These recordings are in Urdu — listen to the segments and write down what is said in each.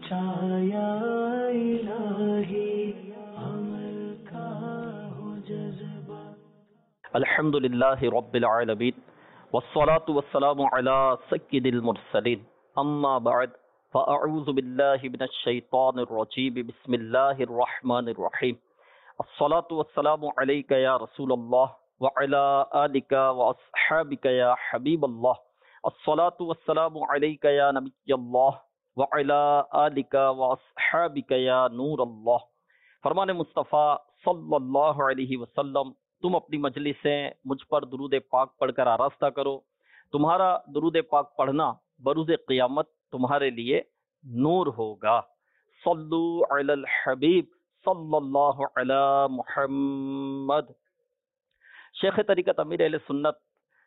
छाया इलाही अमल का हो जज्बा। अल्हम्दुलिल्लाहि रब्बिल आलमीन वस्सलातु वस्सलामु अला सय्यिदिल मुरसलीन अम्मा बअद फ़अऊज़ु बिल्लाहि मिनश शैतानिर रजीम बिस्मिल्लाहिर रहमानिर रहीम अस्सलातु वस्सलामु अलैका या रसूलल्लाह व अला आलिका व अस्हाबिका या हबीबल्लाह अस्सलातु वस्सलामु अलैका या नबियल्लाह व अला आलिका व अस्हाबिका या नूरल्लाह। फरमान मुस्तफ़ा सल्लल्लाहु अलैहि वसल्लम, तुम अपनी मजलिसें मुझ पर दुरूद पाक पढ़कर आरास्ता करो। तुम्हारा दुरूद पाक पढ़ना बरूज़ क़ियामत तुम्हारे लिए नूर होगा। सल्लु अलल हबीब सल्लल्लाहु अला मुहम्मद। शेख तरीक़त अमीर अहले सुन्नत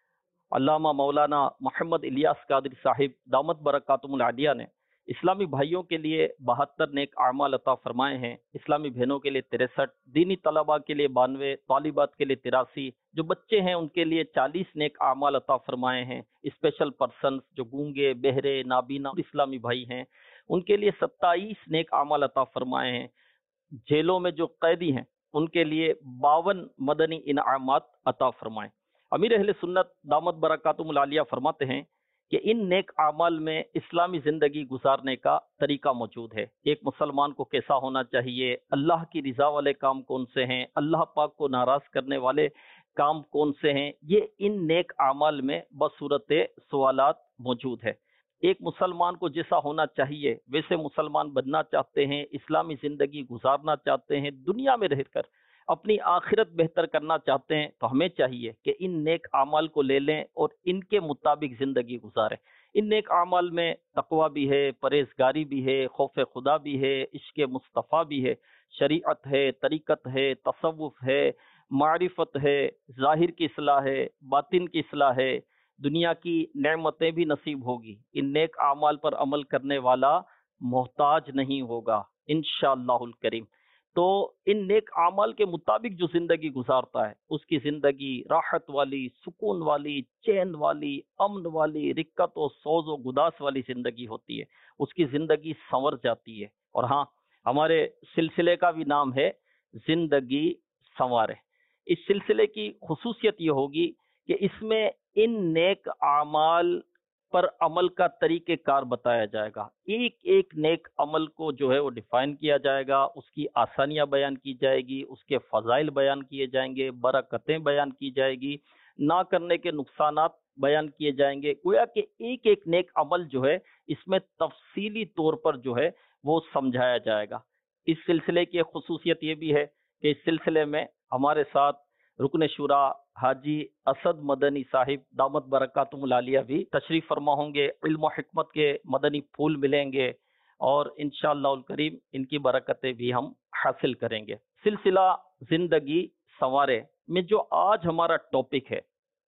अल्लामा मौलाना मोहम्मद इलियास कादरी साहिब दामत बरकातुहुल आलिया ने इस्लामी भाइयों के लिए 72 नेक आमाल अता फरमाए हैं। इस्लामी बहनों के लिए 63, दीनी तलबा के लिए 92, तालिबात के लिए 83, जो बच्चे हैं उनके लिए 40 नेक आमाल अता फरमाए हैं। स्पेशल पर्सन्स जो गूंगे बहरे नाबीना इस्लामी भाई हैं उनके लिए 27 नेक आमाल अता फरमाए हैं। जेलों में जो कैदी हैं उनके लिए 52 मदनी इनामात अता फरमाए। अमीर अहले सुन्नत दामत बरकातुहुल आलिया फरमाते हैं कि इन नेक आमाल में इस्लामी ज़िंदगी गुजारने का तरीका मौजूद है। एक मुसलमान को कैसा होना चाहिए, अल्लाह की रिज़ा वाले काम कौन से हैं, अल्लाह पाक को नाराज़ करने वाले काम कौन से हैं, ये इन नेक आमाल में बसूरत सवालात मौजूद है। एक मुसलमान को जैसा होना चाहिए वैसे मुसलमान बनना चाहते हैं, इस्लामी ज़िंदगी गुजारना चाहते हैं, दुनिया में रहकर अपनी आखिरत बेहतर करना चाहते हैं, तो हमें चाहिए कि इन नेक आमाल को ले लें और इनके मुताबिक ज़िंदगी गुजारें। इन नेक आमाल में तकवा भी है, परहेज़गारी भी है, खौफ खुदा भी है, इश्क़ मुस्तफ़ा भी है, शरीअत है, तरीक़त है, तसव्वुफ़ है, मारिफत है, ज़ाहिर की इस्लाह है, बातिन की इस्लाह है, दुनिया की नेमतें भी नसीब होगी। इन नेक आमाल पर अमल करने वाला मोहताज नहीं होगा इंशाअल्लाहुल करीम। तो इन नेक आमाल के मुताबिक जो जिंदगी गुजारता है उसकी जिंदगी राहत वाली, सुकून वाली, चैन वाली, अमन वाली, रिक्कत और सोज और गुदास वाली जिंदगी होती है। उसकी जिंदगी संवर जाती है। और हाँ, हमारे सिलसिले का भी नाम है जिंदगी संवारे। इस सिलसिले की खुसूसियत ये होगी कि इसमें इन नेक आमाल पर अमल का तरीक़ेकार बताया जाएगा। एक एक नेक अमल को जो है वो डिफाइन किया जाएगा, उसकी आसानियां बयान की जाएगी, उसके फ़ज़ाइल बयान किए जाएंगे, बरकतें बयान की जाएगी, ना करने के नुकसानात बयान किए जाएंगे। गोया कि एक एक नेक अमल जो है इसमें तफसीली तौर पर जो है वो समझाया जाएगा। इस सिलसिले की खुसूसियत ये भी है कि इस सिलसिले में हमारे साथ रुकन शुरा हाजी असद मदनी साहिब दामत बरकातुहुल आलिया भी तशरीफ फरमा होंगे। इल्म और हिकमत के मदनी फूल मिलेंगे और इंशाअल्लाहुल करीम इनकी बरकतें भी हम हासिल करेंगे। सिलसिला जिंदगी संवारे में जो आज हमारा टॉपिक है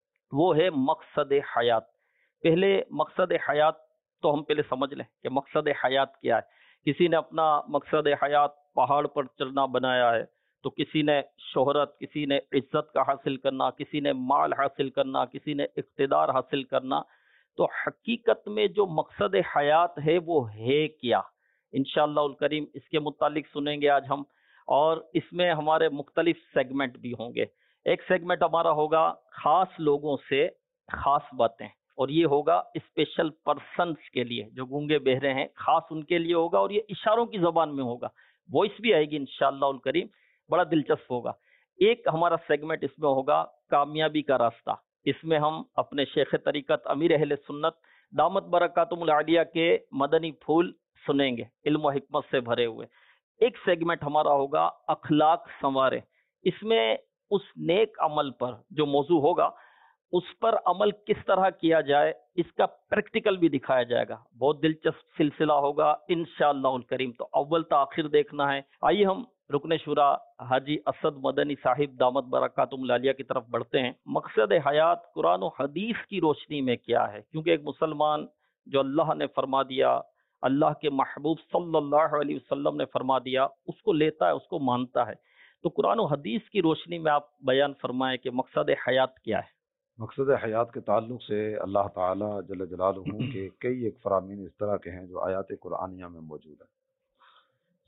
वो है मकसद हयात। पहले मकसद हयात तो हम पहले समझ लें कि मकसद हयात क्या है। किसी ने अपना मकसद हयात पहाड़ पर चढ़ना बनाया है, तो किसी ने शोहरत, किसी ने इज्जत का हासिल करना, किसी ने माल हासिल करना, किसी ने इक़्तिदार हासिल करना। तो हकीकत में जो मकसद हयात है वो है क्या, इंशाअल्लाहुल करीम इसके मुतालिक सुनेंगे आज हम। और इसमें हमारे मुख्तलिफ सेगमेंट भी होंगे। एक सेगमेंट हमारा होगा खास लोगों से खास बातें, और ये होगा स्पेशल पर्सन्स के लिए जो गूंगे बहरे हैं, खास उनके लिए होगा और ये इशारों की ज़बान में होगा, वॉइस भी आएगी इंशाअल्लाहुल करीम, बड़ा दिलचस्प होगा। एक हमारा सेगमेंट इसमें होगा कामयाबी का रास्ता। इसमें हम अपने शेख तरीक़त अमीर अहले सुन्नत दामत बरकातुहुल आलिया के मदनी फूल सुनेंगे, इल्म और हिकमत से भरे हुए। एक सेगमेंट हमारा होगा अखलाक संवारे। इसमें उस नेक अमल पर जो मौजू होगा उस पर अमल किस तरह किया जाए इसका प्रैक्टिकल भी दिखाया जाएगा। बहुत दिलचस्प सिलसिला होगा इंशाअल्लाहुल करीम। तो अव्वल तो आखिर देखना है। आइए हम रुकन शुरा हाजी असद मदनी साहिब दामत बरकातुहुल आलिया की तरफ बढ़ते हैं। मकसद हयात कुरान और हदीस की रोशनी में क्या है, क्योंकि एक मुसलमान जो अल्लाह ने फरमा दिया, अल्लाह के महबूब सल्लल्लाहु अलैहि वसल्लम ने फरमा दिया, उसको लेता है, उसको मानता है। तो कुरान और हदीस की रोशनी में आप बयान फरमाएं कि मकसद हयात क्या है। मकसद हयात के ताल्लुक से अल्लाह ताला जल्ल जलालुहु के कई एक फरामीन इस तरह के हैं जो आयात कुरानिया में मौजूद है।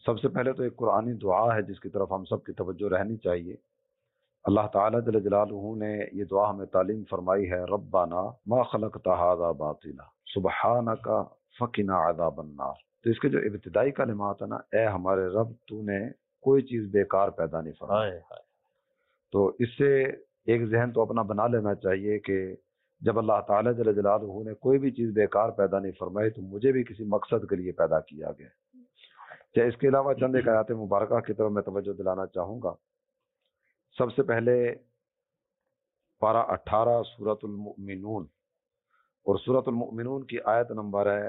سب سے پہلے تو ایک قرآنی دعا ہے جس کی طرف ہم سب کی توجہ رہنی چاہیے. اللہ تعالیٰ جل جلالہ نے یہ دعا ہمیں تعلیم فرمائی ہے، ربنا ما خلقت ھذا باطلا سبحانک فقنا عذاب النار. تو اس کے جو ابتدائی کلمات ہیں نا، اے ہمارے رب تو نے کوئی چیز بیکار پیدا نہیں فرمائی. تو اس سے ایک ذہن تو اپنا بنا لینا چاہیے کہ جب اللہ تعالیٰ جل جلالہ نے کوئی بھی چیز بیکار پیدا نہیں فرمائی تو مجھے بھی کسی مقصد کے لیے پیدا کیا گیا. کیا اس کے علاوہ چند ایک آیات مبارکہ کی طرف میں توجہ دلانا چاہوں گا. سب سے پہلے پارہ 18 سورۃ المؤمنون، اور سورۃ المؤمنون کی آیت نمبر ہے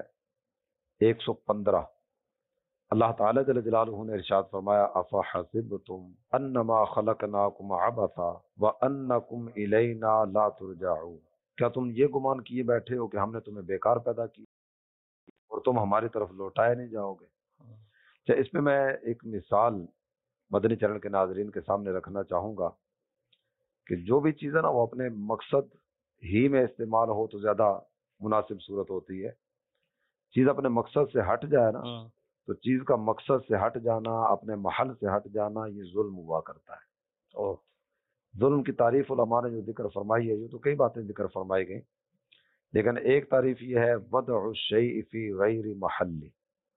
115. اللہ تعالیٰ جل جلالہ نے ارشاد فرمایا، افحسبتم انما خلقناکم عبثا وانکم الینا لا ترجعون. کیا تم یہ گمان کیے بیٹھے ہو کہ ہم نے تمہیں بیکار پیدا کی اور تم ہماری طرف لوٹائے نہیں جاؤ گے؟ اس میں میں ایک مثال مدنی چینل کے ناظرین کے سامنے رکھنا چاہوں گا کہ جو بھی چیز ہے نا وہ اپنے مقصد ہی میں استعمال ہو تو زیادہ مناسب صورت ہوتی ہے. چیز اپنے مقصد سے ہٹ جائے نا تو چیز کا مقصد سے ہٹ جانا، اپنے محل سے ہٹ جانا، یہ ظلم ہوا کرتا ہے. اور ظلم کی تعریف علماء نے جو ذکر فرمائی ہے، یہ تو کئی باتیں ذکر فرمائی گئیں، لیکن ایک تعریف یہ ہے وضع الشیء فی غیر محلی.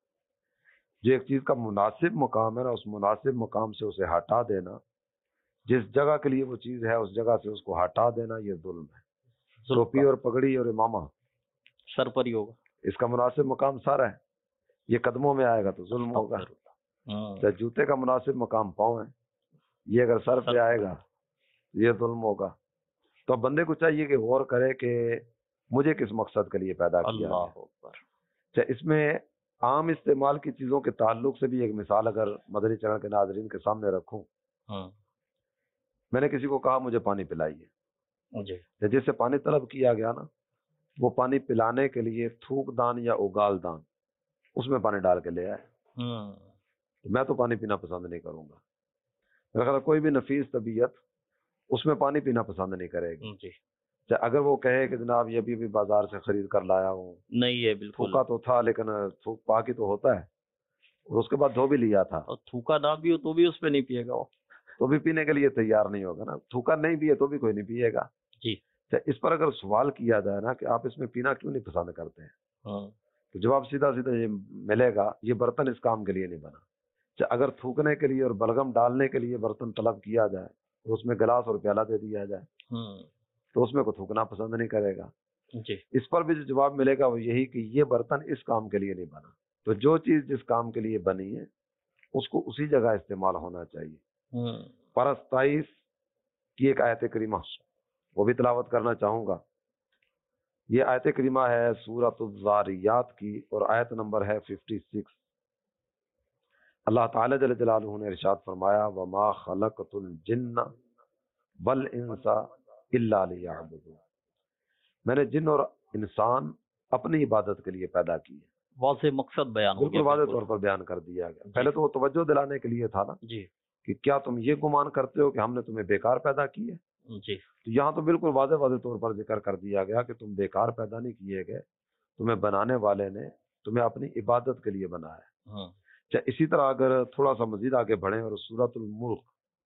جو ایک چیز کا مناسب مقام ہے نا، اس مناسب مقام سے اسے ہٹا دینا، جس جگہ کے لیے وہ چیز ہے اس جگہ سے اس کو ہٹا دینا، یہ ظلم ہے. ٹوپی اور پگڑی اور امامہ سر پر ہی ہوگا، اس کا مناسب مقام سر ہے، یہ قدموں میں آئے گا تو ظلم ہوگا. جوتے کا مناسب مقام پاؤں ہے، یہ اگر سر پہ آئے گا یہ ظلم ہوگا. تو اب بندے کو چاہیے کہ غور کرے کہ مجھے کس مقصد کے لیے پیدا کیا ہے. اس میں عام استعمال کی چیزوں کے تعلق سے بھی ایک مثال اگر مدنی چینل کے ناظرین کے سامنے رکھوں. میں نے کسی کو کہا مجھے پانی پلائیے، جس سے پانی طلب کیا گیا نا، وہ پانی پلانے کے لیے تھوک دان یا اگال دان اس میں پانی ڈال کے لے آئے. میں تو پانی پینا پسند نہیں کروں گا. میرا خیال ہے کوئی بھی نفیس طبیعت اس میں پانی پینا پسند نہیں کرے گی. اگر وہ کہے کہ جناب یہ بھی بازار سے خرید کر لایا ہوں، نہیں ہے بالکل، تھوکا تو تھا لیکن تھوک پاکی تو ہوتا ہے، اور اس کے بعد دھو بھی لیا تھا، اور تھوکا نہ بھی ہو تو بھی اس پہ نہیں پیے گا، وہ تو بھی پینے کے لیے تیار نہیں ہوگا نا. تھوکا نہیں پیے تو بھی کوئی نہیں پیے گا. جی اس پر اگر سوال کیا جائے نا کہ آپ اس میں پینا کیوں نہیں پسند کرتے ہیں، تو جواب سیدھا سیدھا یہ ملے گا، یہ برتن اس کام کے لیے نہیں بنا. اگر تھوکنے کے لیے اور بلغم ڈالنے کے لیے برتن طلب کیا جائے اور اس میں گلاس اور پیالہ دے دیا جائے تو اس میں کو تھوکنا پسند نہیں کرے گا. اس پر بھی جو جواب ملے گا وہ یہی کہ یہ برتن اس کام کے لیے نہیں بنا. تو جو چیز جس کام کے لیے بنی ہے اس کو اسی جگہ استعمال ہونا چاہیے. پارہ 27 کی ایک آیت کریمہ وہ بھی تلاوت کرنا چاہوں گا. یہ آیت کریمہ ہے سورۃ الذاریات کی اور آیت نمبر ہے 56. اللہ تعالیٰ جل جلالہ نے ارشاد فرمایا، وما خلقت الجن والانس الا لیعبدون. میں نے جن اور انسان اپنی عبادت کے لیے پیدا کیے. واضح مقصد بیان ہو گیا، بالکل واضح طور پر بیان کر دیا گیا. پہلے تو وہ توجہ دلانے کے لیے تھا نا جی کہ کیا تم یہ گمان کرتے ہو کہ ہم نے تمہیں بیکار پیدا کی ہے. جی تو یہاں تو بالکل واضح طور پر ذکر کر دیا گیا کہ تم بیکار پیدا نہیں کیے گئے، تمہیں بنانے والے نے تمہیں اپنی عبادت کے لیے بنایا. اسی طرح اگر تھوڑا سا مزید آگے بڑھیں اور سورۃ الملک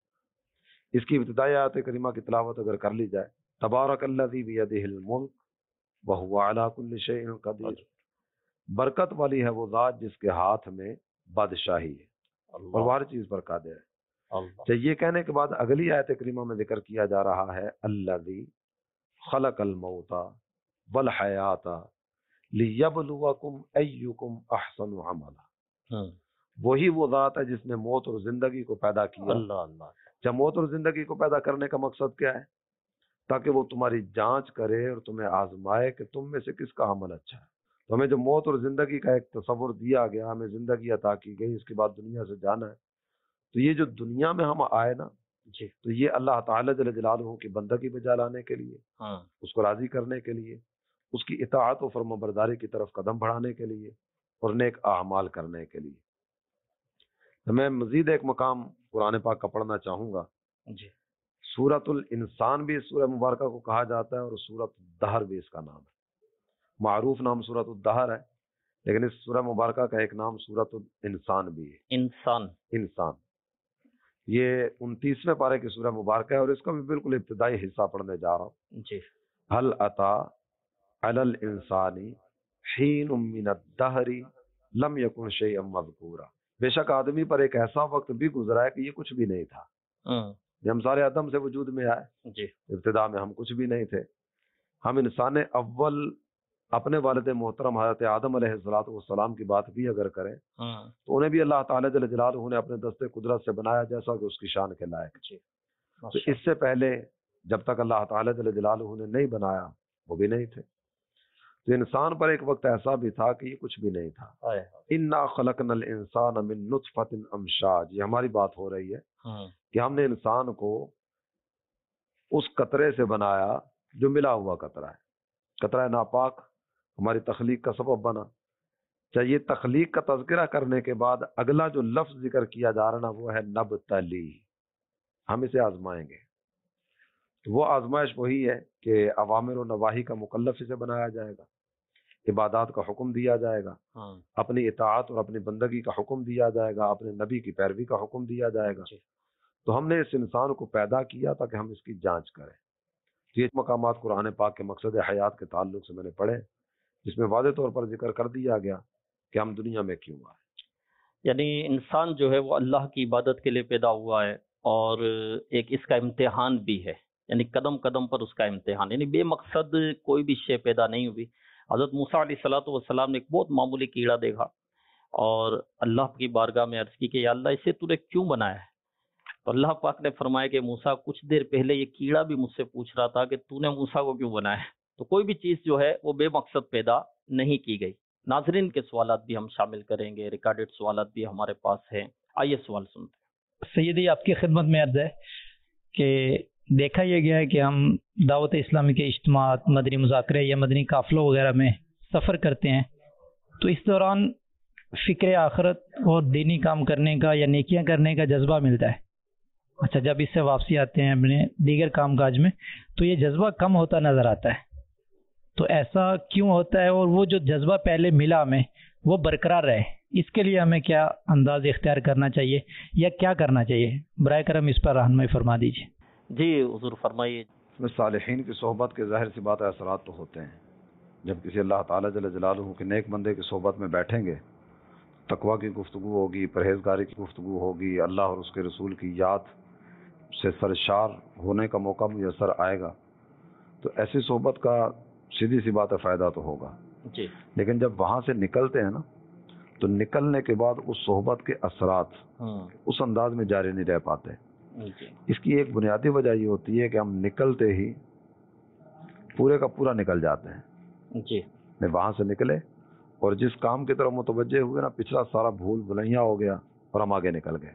اس کی ابتدائی آیت کریمہ کی تلاوت اگر کر لی جائے، تبارک الذی بیدہ الملک وہو علی کل شیء قدیر. برکت والی ہے وہ ذات جس کے ہاتھ میں بادشاہی ہے اور وہ ہر چیز پر قادر ہے. یہ کہنے کے بعد اگلی آیت کریمہ میں ذکر کیا جا رہا ہے الذی خلق الموت والحیات لیبلوکم ایکم احسن عملا. وہی وہ ذات ہے جس نے موت اور زندگی کو پیدا کیا. جب موت اور زندگی کو پیدا کرنے کا مقصد کیا ہے؟ تاکہ وہ تمہاری جانچ کرے اور تمہیں آزمائے کہ تم میں سے کس کا عمل اچھا ہے. تو ہمیں جو موت اور زندگی کا ایک تصور دیا گیا، ہمیں زندگی عطا کی گئی، اس کے بعد دنیا سے جانا ہے. تو یہ جو دنیا میں ہم آئے نا تو یہ اللہ تعالیٰ جل جلالہ کی بندگی بجا لانے کے لیے، اس کو راضی کرنے کے لیے، اس کی اطاعت و فرمانبرداری کی طرف قدم بڑھانے کے لیے اور نیک اعمال کرنے کے لیے. میں مزید ایک مقام قرآن پاک کا پڑھنا چاہوں گا. سورۃ الانسان بھی اس سورہ مبارکہ کو کہا جاتا ہے اور سورۃ الدہر بھی اس کا نام ہے. معروف نام سورۃ الدہر ہے لیکن اس سورہ مبارکہ کا ایک نام سورۃ الانسان بھی ہے، انسان. انسان. یہ 29ویں پارے کی سورہ مبارکہ ہے اور اس کا بھی بالکل ابتدائی حصہ پڑھنے جا رہا ہوں. جی. هل اتا علی الانسان حین من الدہر لم یکن شیئا مذکورا. بے شک آدمی پر ایک ایسا وقت بھی گزرا ہے کہ یہ کچھ بھی نہیں تھا. ہم سارے عدم سے وجود میں آئے. جی. ابتدا میں ہم کچھ بھی نہیں تھے. ہم انسان اول اپنے والد محترم حضرت آدم علیہ السلام کی بات بھی اگر کریں تو انہیں بھی اللہ تعالیٰ جل جلالہ نے اپنے دست قدرت سے بنایا جیسا کہ اس کی شان کے لائق. تو اس سے پہلے جب تک اللہ تعالیٰ جل جلالہ نے نہیں بنایا وہ بھی نہیں تھے. تو انسان پر ایک وقت ایسا بھی تھا کہ یہ کچھ بھی نہیں تھا. انا خلقنا الانسان من نطفۃ امشاج. یہ ہماری بات ہو رہی ہے کہ ہم نے انسان کو اس قطرے سے بنایا جو ملا ہوا قطرہ ہے. قطرہ ناپاک ہماری تخلیق کا سبب بنا. چاہیے تخلیق کا تذکرہ کرنے کے بعد اگلا جو لفظ ذکر کیا جا رہا نا وہ ہے نبتلی. ہم اسے آزمائیں گے. تو وہ آزمائش وہی ہے کہ اوامر و نواہی کا مکلف اسے بنایا جائے گا، عبادات کا حکم دیا جائے گا، اپنی اطاعت اور اپنی بندگی کا حکم دیا جائے گا، اپنے نبی کی پیروی کا حکم دیا جائے گا. تو ہم نے اس انسان کو پیدا کیا تاکہ ہم اس کی جانچ کریں. یہ مقامات قرآن پاک کے مقصد حیات کے تعلق سے میں نے پڑھے جس میں واضح طور پر ذکر کر دیا گیا کہ ہم دنیا میں کیوں آئے. یعنی انسان جو ہے وہ اللہ کی عبادت کے لیے پیدا ہوا ہے اور ایک اس کا امتحان بھی ہے. یعنی قدم قدم پر اس کا امتحان. یعنی بے مقصد کوئی بھی شے پیدا نہیں ہوئی. حضرت موسیٰ علیہ الصلوۃ والسلام نے ایک بہت معمولی کیڑا دیکھا اور اللہ کی بارگاہ میں عرض کی کہ یا اللہ اسے تو نے کیوں بنایا ہے؟ تو اللہ پاک نے فرمایا کہ موسیٰ کچھ دیر پہلے یہ کیڑا بھی مجھ سے پوچھ رہا تھا کہ تو نے موسیٰ کو کیوں بنایا ہے. تو کوئی بھی چیز جو ہے وہ بے مقصد پیدا نہیں کی گئی. ناظرین کے سوالات بھی ہم شامل کریں گے، ریکارڈڈ سوالات بھی ہمارے پاس ہیں. آئیے سوال سنتے ہیں. سیدی آپ کی خدمت میں عرض ہے کہ دیکھا یہ گیا ہے کہ ہم دعوت اسلامی کے اجتماعات، مدنی مذاکرے یا مدنی قافلوں وغیرہ میں سفر کرتے ہیں تو اس دوران فکر آخرت اور دینی کام کرنے کا یا نیکیاں کرنے کا جذبہ ملتا ہے. اچھا جب اس سے واپسی آتے ہیں اپنے دیگر کام کاج میں تو یہ جذبہ کم ہوتا نظر آتا ہے. تو ایسا کیوں ہوتا ہے اور وہ جو جذبہ پہلے ملا ہمیں وہ برقرار رہے اس کے لیے ہمیں کیا انداز اختیار کرنا چاہیے یا کیا کرنا چاہیے؟ برائے کرم اس پر رہنمائی فرما دیجیے. جی حضور فرمائیے. صالحین کی صحبت کے ظاہر سی بات اثرات تو ہوتے ہیں. جب کسی اللہ تعالیٰ جل جلالہ کے نیک بندے کی صحبت میں بیٹھیں گے تقویٰ کی گفتگو ہوگی، پرہیزگاری کی گفتگو ہوگی، اللہ اور اس کے رسول کی یاد سے سرشار ہونے کا موقع میسر آئے گا تو ایسی صحبت کا سیدھی سی بات ہے فائدہ تو ہوگا. جی. لیکن جب وہاں سے نکلتے ہیں نا تو نکلنے کے بعد اس صحبت کے اثرات اس انداز میں جاری نہیں رہ پاتے. جی. اس کی ایک بنیادی وجہ یہ ہوتی ہے کہ ہم نکلتے ہی پورے کا پورا نکل جاتے ہیں. جی. وہاں سے نکلے اور جس کام کی طرف متوجہ ہوئے نا پچھلا سارا بھول بھلیاں ہو گیا اور ہم آگے نکل گئے.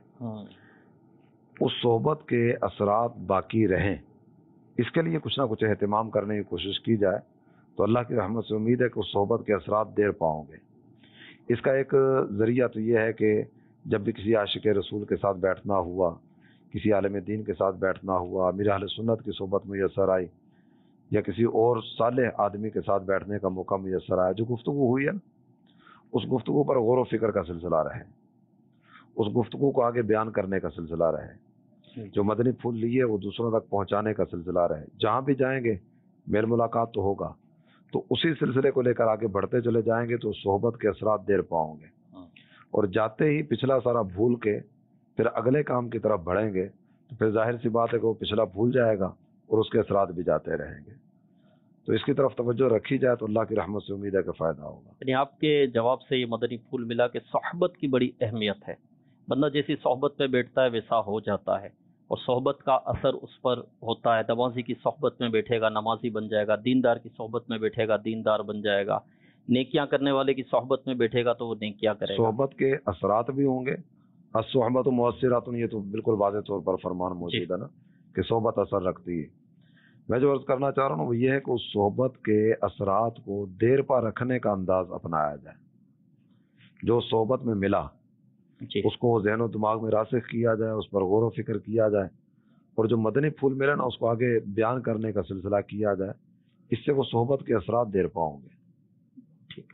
اس صحبت کے اثرات باقی رہیں اس کے لیے کچھ نہ کچھ اہتمام کرنے کی کوشش کی جائے تو اللہ کی رحمت سے امید ہے کہ اس صحبت کے اثرات دیر پاؤں گے. اس کا ایک ذریعہ تو یہ ہے کہ جب بھی کسی عاشق رسول کے ساتھ بیٹھنا ہوا، کسی عالم دین کے ساتھ بیٹھنا ہوا، امیر اہل سنت کی صحبت میسر آئی یا کسی اور صالح آدمی کے ساتھ بیٹھنے کا موقع میسر آیا، جو گفتگو ہوئی ہے اس گفتگو پر غور و فکر کا سلسلہ رہے، اس گفتگو کو آگے بیان کرنے کا سلسلہ رہے، جو مدنی پھول لیے وہ دوسروں تک پہنچانے کا سلسلہ رہے. جہاں بھی جائیں گے میل ملاقات تو ہوگا تو اسی سلسلے کو لے کر آگے بڑھتے چلے جائیں گے تو صحبت کے اثرات دیر پاؤں گے اور جاتے ہی پچھلا سارا بھول کے پھر اگلے کام کی طرف بڑھیں گے تو پھر ظاہر سی بات ہے کہ وہ پچھلا بھول جائے گا اور اس کے اثرات بھی جاتے رہیں گے. تو اس کی طرف توجہ رکھی جائے تو اللہ کی رحمت سے امید ہے کہ فائدہ ہوگا. یعنی آپ کے جواب سے یہ مدنی پھول ملا کہ صحبت کی بڑی اہمیت ہے. بندہ جیسی صحبت میں بیٹھتا ہے ویسا ہو جاتا ہے اور صحبت کا اثر اس پر ہوتا ہے. نمازی کی صحبت میں بیٹھے گا نمازی بن جائے گا، دیندار کی صحبت میں بیٹھے گا دیندار بن جائے گا، نیکیاں کرنے والے کی صحبت میں بیٹھے گا تو وہ نیکیاں کرے گا. صحبت کے اثرات بھی ہوں گے. الصحبت مؤثرات، یہ تو بالکل واضح طور پر فرمان موجود ہے نا کہ صحبت اثر رکھتی ہے. میں جو عرض کرنا چاہ رہا ہوں وہ یہ ہے کہ اس صحبت کے اثرات کو دیر پا رکھنے کا انداز اپنایا جائے. جو صحبت میں ملا اس کو ذہن و دماغ میں راسخ کیا جائے، اس پر غور و فکر کیا جائے اور جو مدنی پھول ملے نا اس کو آگے بیان کرنے کا سلسلہ کیا جائے. اس سے وہ صحبت کے اثرات دیر پاؤں گے. ٹھیک.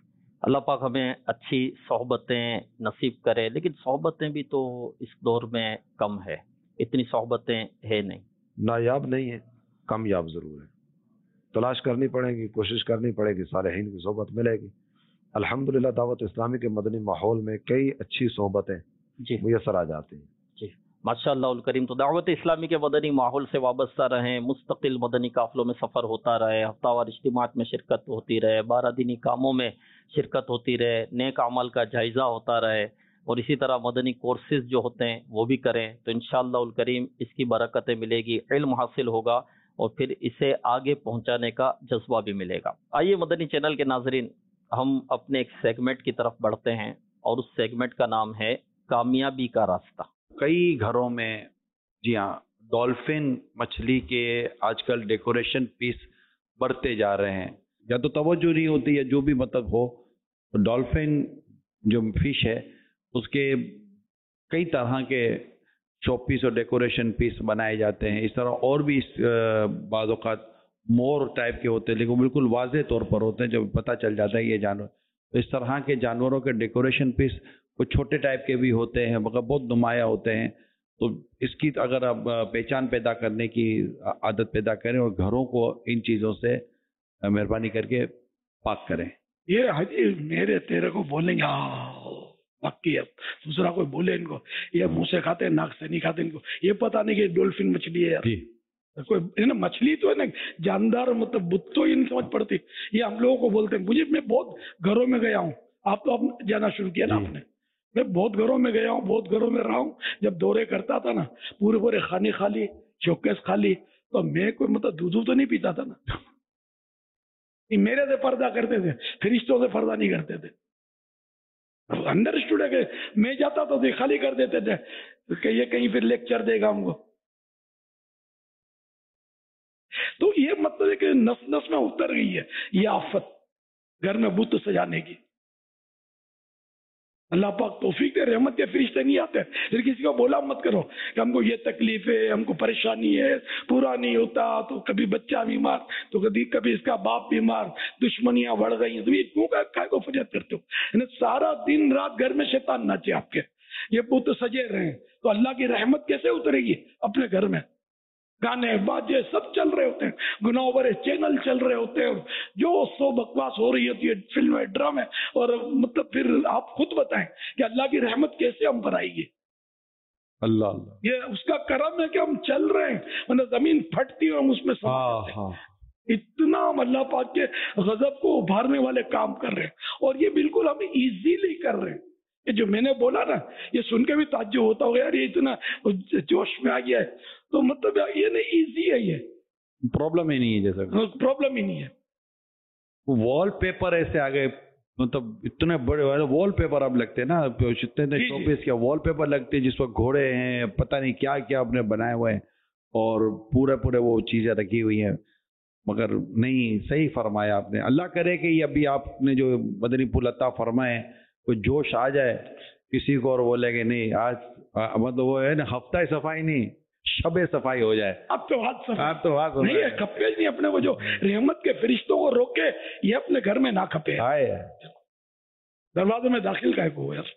اللہ پاک ہمیں اچھی صحبتیں نصیب کرے، لیکن صحبتیں بھی تو اس دور میں کم ہے، اتنی صحبتیں ہے نہیں۔ نایاب نہیں ہے، کامیاب ضرور ہے، تلاش کرنی پڑے گی، کوشش کرنی پڑے گی، صالحین کی صحبت ملے گی۔ الحمدللہ دعوت اسلامی کے مدنی ماحول میں کئی اچھی صحبتیں جی میسر آ جاتی ہیں۔ جی ماشاء اللہ الکریم، تو دعوت اسلامی کے مدنی ماحول سے وابستہ رہیں، مستقل مدنی قافلوں میں سفر ہوتا رہے، ہفتہ وار اجتماعات میں شرکت ہوتی رہے، 12 دینی کاموں میں شرکت ہوتی رہے، نیک اعمال کا جائزہ ہوتا رہے، اور اسی طرح مدنی کورسز جو ہوتے ہیں وہ بھی کریں، تو انشاءاللہ الکریم اس کی برکتیں ملے گی، علم حاصل ہوگا، اور پھر اسے آگے پہنچانے کا جذبہ بھی ملے گا۔ آئیے مدنی چینل کے ناظرین، ہم اپنے ایک سیگمنٹ کی طرف بڑھتے ہیں، اور اس سیگمنٹ کا نام ہے کامیابی کا راستہ۔ کئی گھروں میں جی ہاں ڈولفن مچھلی کے آج کل ڈیکوریشن پیس بڑھتے جا رہے ہیں، یا تو توجہ نہیں ہوتی ہے جو بھی مطلب ہو، ڈولفن جو فش ہے اس کے کئی طرح کے شو پیس اور ڈیکوریشن پیس بنائے جاتے ہیں۔ اس طرح اور بھی بعض اوقات مور ٹائپ کے ہوتے ہیں، لیکن بالکل واضح طور پر ہوتے ہیں جب پتہ چل جاتا ہے یہ جانور۔ تو اس طرح کے جانوروں کے ڈیکوریشن پیس کچھ چھوٹے ٹائپ کے بھی ہوتے ہیں مگر بہت نمایاں ہوتے ہیں، تو اس کی اگر آپ پہچان پیدا کرنے کی عادت پیدا کریں اور گھروں کو ان چیزوں سے مہربانی کر کے پاک کریں۔ یہ حجی میرے تیرے کو بولیں گے پکی ہے، دوسرا کوئی بولے ان کو یہ منہ سے کھاتے ہیں ناک سے نہیں کھاتے، ان کو یہ پتہ نہیں کہ ڈولفن مچھلی ہے یار۔ جی کوئی ہے نا مچھلی تو ہے نا جاندار، مطلب بت تو یہ نہیں سمجھ پڑتی، یہ ہم لوگوں کو بولتے ہیں۔ مجھے میں بہت گھروں میں گیا ہوں، آپ تو آپ جانا شروع کیا نا آپ نے، میں بہت گھروں میں گیا ہوں، بہت گھروں میں رہا ہوں۔ جب دورے کرتا تھا نا پورے پورے کھانے خالی، شوکیس خالی، تو میں کوئی مطلب دودھ تو نہیں پیتا تھا نا، میرے سے پردہ کرتے تھے، فرشتوں سے پردہ نہیں کرتے تھے۔ انڈرسٹوڈ ہے کہ میں جاتا تو خالی کر دیتے تھے کہ یہ کہیں پھر لیکچر دے گا ہم کو۔ تو یہ مطلب ہے کہ نس نس میں اتر گئی ہے یہ آفت، گھر میں بت سجانے کی۔ اللہ پاک توفیق دے، رحمت کے فرشتے نہیں آتے، پھر کسی کو بولا مت کرو کہ ہم کو یہ تکلیف ہے، ہم کو پریشانی ہے، پورا نہیں ہوتا، تو کبھی بچہ بیمار، تو کبھی اس کا باپ بیمار، دشمنیاں بڑھ گئی ہیں، تو یہ کیوں کا کو فریاد کرتے ہو؟ یعنی سارا دن رات گھر میں شیطان ناچے آپ کے، یہ بت سجے رہے ہیں، تو اللہ کی رحمت کیسے اترے گی اپنے گھر میں؟ گانے باجے سب چل رہے ہوتے ہیں، گناہوں بھرے چینل چل رہے ہوتے ہیں، جو سو بکواس ہو رہی ہوتی ہے، فلمیں ڈرامے، اور مطلب پھر آپ خود بتائیں کہ اللہ کی رحمت کیسے ہم پر آئے گی؟ اللہ اللہ، یہ اس کا کرم ہے کہ ہم چل رہے ہیں، ورنہ زمین پھٹتی ہے ہم اس میں سما جاتے ہیں۔ اتنا ہم اللہ پاک کے غضب کو ابھارنے والے کام کر رہے ہیں، اور یہ بالکل ہم ایزیلی کر رہے ہیں۔ یہ جو میں نے بولا نا، یہ سن کے بھی تعجب ہوتا ہوگا یار یہ اتنا جوش میں آ گیا ہے، تو مطلب یہ نہیں ایزی ہے، یہ پرابلم ہی نہیں ہے، جیسا پرابلم ہی نہیں ہے۔ وال پیپر ایسے آ گئے، مطلب اتنے بڑے وال پیپر اب لگتے ہیں نا، اتنے شو پیس کیا وال پیپر لگتے ہیں جس پر گھوڑے ہیں، پتہ نہیں کیا کیا آپ نے بنائے ہوئے ہیں، اور پورے وہ چیزیں رکھی ہوئی ہیں، مگر نہیں، صحیح فرمایا آپ نے۔ اللہ کرے کہ یہ ابھی آپ نے جو مدنی پھول عطا فرمائے کوئی جوش آ جائے کسی کو، اور بولے کہ نہیں آج مطلب وہ ہے نا ہفتہ صفائی نہیں شب صفائی ہو جائے۔ اب تو ہاتھ آپ تو بات نہیں ہے، کھپے نہیں اپنے کو، جو رحمت کے فرشتوں کو روکے یہ اپنے گھر میں نہ کھپے، دروازے میں داخل کا کو یار۔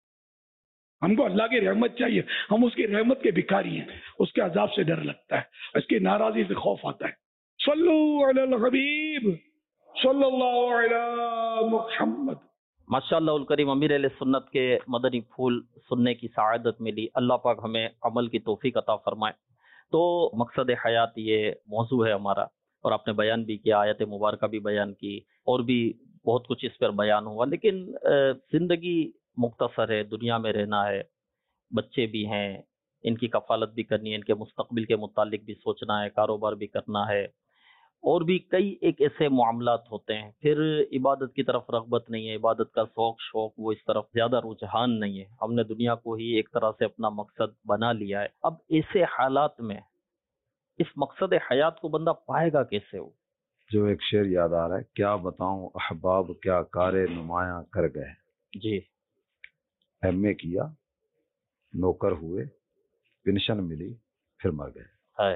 ہم کو اللہ کی رحمت چاہیے، ہم اس کی رحمت کے بھکاری ہیں، اس کے عذاب سے ڈر لگتا ہے، اس کی ناراضی سے خوف آتا ہے۔ صلو علی الحبیب صلی اللہ علی محمد۔ ماشاءاللہ الکریم، امیر اہل سنت کے مدنی پھول سننے کی سعادت ملی، اللہ پاک ہمیں عمل کی توفیق عطا فرمائے۔ تو مقصد حیات یہ موضوع ہے ہمارا، اور آپ نے بیان بھی کیا، آیت مبارکہ بھی بیان کی، اور بھی بہت کچھ اس پر بیان ہوا، لیکن زندگی مختصر ہے، دنیا میں رہنا ہے، بچے بھی ہیں، ان کی کفالت بھی کرنی ہے، ان کے مستقبل کے متعلق بھی سوچنا ہے، کاروبار بھی کرنا ہے، اور بھی کئی ایک ایسے معاملات ہوتے ہیں، پھر عبادت کی طرف رغبت نہیں ہے، عبادت کا شوق وہ اس طرف زیادہ رجحان نہیں ہے، ہم نے دنیا کو ہی ایک طرح سے اپنا مقصد بنا لیا ہے۔ اب ایسے حالات میں اس مقصد حیات کو بندہ پائے گا کیسے ہو؟ جو ایک شعر یاد آ رہا ہے، کیا بتاؤں احباب کیا کارے نمایاں کر گئے، جی، ایم اے کیا، نوکر ہوئے، پینشن ملی، پھر مر گئے۔ ہے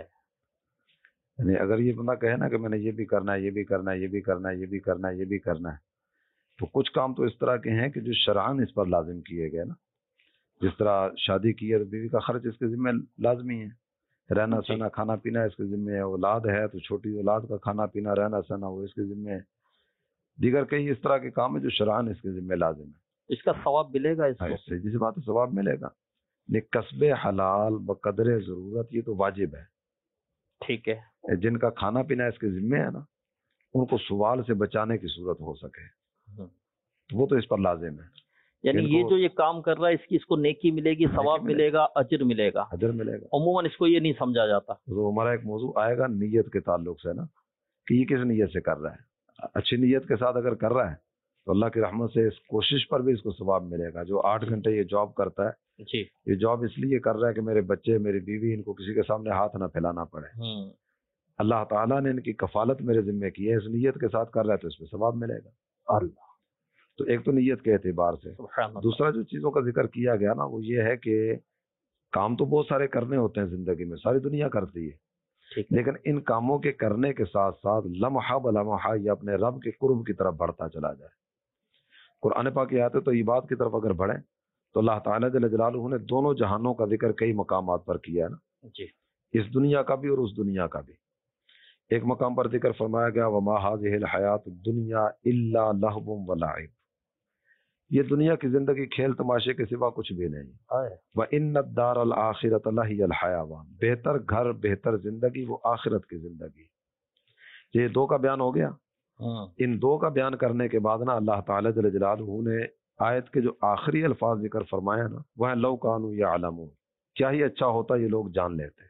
یعنی اگر یہ بندہ کہے نا کہ میں نے یہ بھی کرنا ہے، یہ بھی کرنا ہے، یہ بھی کرنا ہے، یہ بھی کرنا ہے، یہ بھی کرنا ہے، تو کچھ کام تو اس طرح کے ہیں کہ جو شرعاً اس پر لازم کیے گئے نا، جس طرح شادی کی ہے تو بیوی کا خرچ اس کے ذمہ لازمی ہے، رہنا سہنا کھانا پینا اس کے ذمہ ہے، اولاد ہے تو چھوٹی اولاد کا کھانا پینا رہنا سہنا وہ اس کے ذمہ ہے، دیگر کئی اس طرح کے کام ہیں جو شرعاً اس کے ذمہ لازم ہے۔ اس کا ثواب ملے گا اس کو؟ سیدھی سی بات ہے، ثواب ملے گا، لیکن کسب حلال بقدر ضرورت یہ تو واجب ہے۔ ٹھیک ہے، جن کا کھانا پینا اس کے ذمہ ہے نا، ان کو سوال سے بچانے کی صورت ہو سکے تو وہ تو اس پر لازم ہے۔ یعنی یہ جو یہ کام کر رہا ہے اس کو نیکی ملے گی، ثواب ملے گا، اجر ملے گا، اجر ملے گا۔ عموماً اس کو یہ نہیں سمجھا جاتا۔ تو ہمارا ایک موضوع آئے گا نیت کے تعلق سے نا، کہ یہ کس نیت سے کر رہا ہے۔ اچھی نیت کے ساتھ اگر کر رہا ہے تو اللہ کی رحمت سے اس کوشش پر بھی اس کو ثواب ملے گا۔ جو 8 گھنٹے یہ جاب کرتا ہے، جی، یہ جاب اس لیے کر رہا ہے کہ میرے بچے میری بیوی ان کو کسی کے سامنے ہاتھ نہ پھیلانا پڑے، اللہ تعالیٰ نے ان کی کفالت میرے ذمہ کی ہے، اس نیت کے ساتھ کر رہا ہے تو اس پہ ثواب ملے گا۔ اللہ تو ایک تو نیت کے اعتبار سے، دوسرا جو چیزوں کا ذکر کیا گیا نا وہ یہ ہے کہ کام تو بہت سارے کرنے ہوتے ہیں زندگی میں، ساری دنیا کرتی ہے، لیکن ان کاموں کے کرنے کے ساتھ ساتھ لمحہ بلمحہ یہ اپنے رب کے قرب کی طرف بڑھتا چلا جائے۔ قرآن پاک کی آیتیں تو عبادت کی طرف اگر بڑھیں تو اللہ تعالیٰ جل جلالہ نے دونوں جہانوں کا ذکر کئی مقامات پر کیا ہے نا، جی، اس دنیا کا بھی اور اس دنیا کا بھی۔ ایک مقام پر ذکر فرمایا گیا وما هذه الحیات الدنیا الا لہو ولعب، یہ دنیا کی زندگی کھیل تماشے کے سوا کچھ بھی نہیں۔ وَإِنَّ الدَّارَ الْآخِرَةَ لَهِيَ الْحَيَوَانُ، بہتر گھر بہتر زندگی وہ آخرت کی زندگی۔ یہ دو کا بیان ہو گیا۔ ان دو کا بیان کرنے کے بعد نا اللہ تعالیٰ جل جلالہ نے آیت کے جو آخری الفاظ ذکر فرمایا نا وہ ہے لَوْ كَانُوا يَعْلَمُونَ، کیا ہی اچھا ہوتا یہ لوگ جان لیتے۔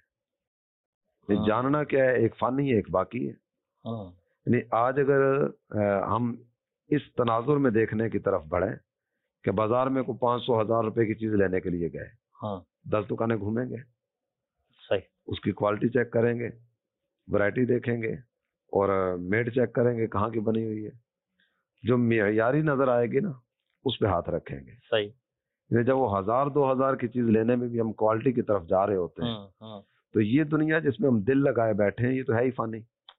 یہ جاننا کیا ہے، ایک فانی ہے ایک باقی ہے۔ یعنی آج اگر ہم اس تناظر میں دیکھنے کی طرف بڑھیں کہ بازار میں کوئی 500,000 روپے کی چیز لینے کے لیے گئے، 10 دکانیں گھومیں گے، صحیح، اس کی کوالٹی چیک کریں گے، ورائٹی دیکھیں گے اور میڈ چیک کریں گے کہاں کی بنی ہوئی ہے، جو معیاری نظر آئے گی نا اس پہ ہاتھ رکھیں گے۔ صحیح، یعنی جب وہ 1000-2000 کی چیز لینے میں بھی ہم کوالٹی کی طرف جا رہے ہوتے ہیں تو یہ دنیا جس میں ہم دل لگائے بیٹھے ہیں یہ تو ہے ہی فانی۔